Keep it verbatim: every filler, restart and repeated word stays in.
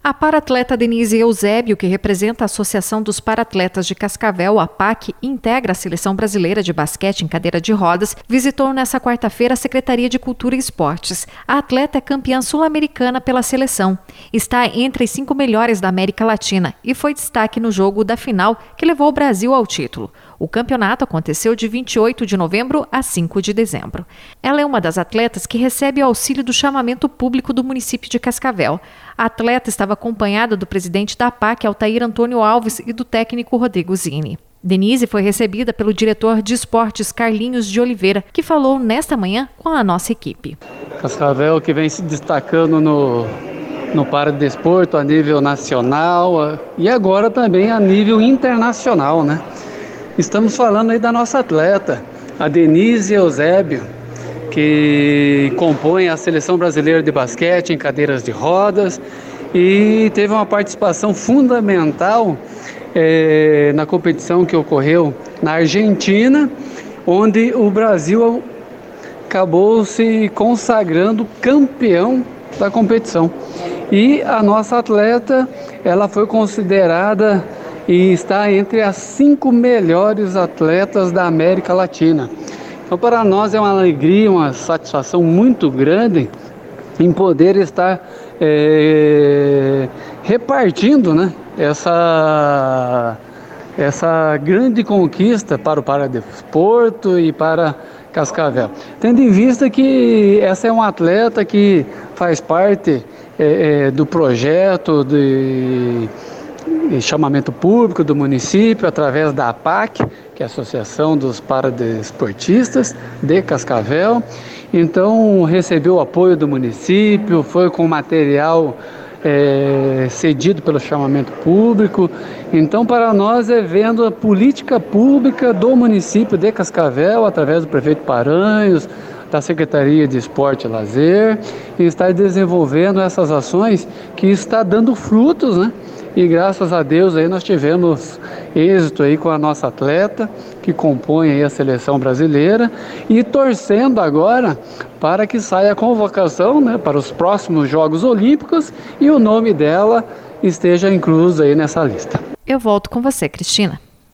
A paratleta Denise Eusébio, que representa a Associação dos Paratletas de Cascavel, a PAC, e integra a Seleção Brasileira de Basquete em Cadeira de Rodas, visitou nesta quarta-feira a Secretaria de Cultura e Esportes. A atleta é campeã sul-americana pela seleção. Está entre as cinco melhores da América Latina e foi destaque no jogo da final que levou o Brasil ao título. O campeonato aconteceu de vinte e oito de novembro a cinco de dezembro. Ela é uma das atletas que recebe o auxílio do chamamento público do município de Cascavel. A atleta estava acompanhada do presidente da PAC, Altair Antônio Alves, e do técnico Rodrigo Zini. Denise foi recebida pelo diretor de esportes Carlinhos de Oliveira, que falou nesta manhã com a nossa equipe. Cascavel que vem se destacando no, no paradesporto a nível nacional e agora também a nível internacional, né? Estamos falando aí da nossa atleta, a Denise Eusébio, que compõe a Seleção Brasileira de Basquete em cadeiras de rodas e teve uma participação fundamental é, na competição que ocorreu na Argentina, onde o Brasil acabou se consagrando campeão da competição. E a nossa atleta, ela foi considerada e está entre as cinco melhores atletas da América Latina. Então, para nós é uma alegria, uma satisfação muito grande em poder estar é, repartindo, né, essa, essa grande conquista para o paradesporto e para Cascavel. Tendo em vista que essa é uma atleta que faz parte é, é, do projeto de chamamento público do município através da APAC, que é a Associação dos Paradesportistas de Cascavel. Então recebeu o apoio do município, foi com material é, cedido pelo chamamento público. Então para nós é vendo a política pública do município de Cascavel, através do prefeito Paranhos, da Secretaria de Esporte e Lazer, e está desenvolvendo essas ações que está dando frutos, né? E graças a Deus aí nós tivemos êxito aí com a nossa atleta, que compõe aí a seleção brasileira, e torcendo agora para que saia a convocação, né, para os próximos Jogos Olímpicos e o nome dela esteja incluso aí nessa lista. Eu volto com você, Cristina.